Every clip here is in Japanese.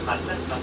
発車します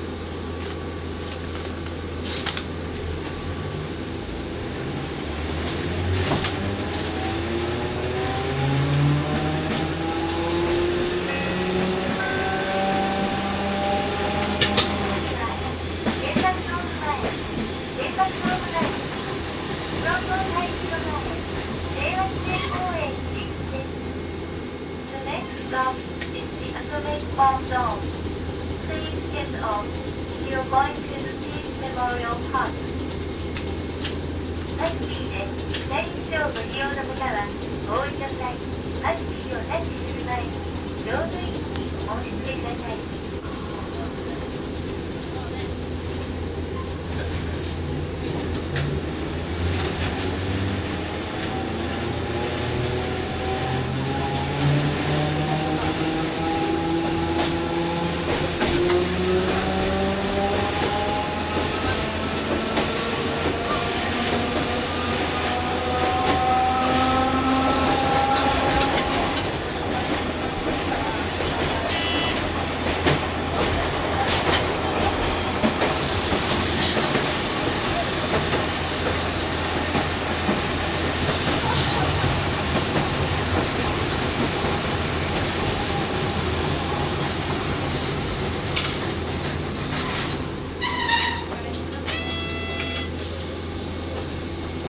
。Stop is the atomic bomb zone. Please get off if you're going to the Peace Memorial Park. タクシーで左手をご利用の方はお降りなさい。タクシーをタッチする前に上手に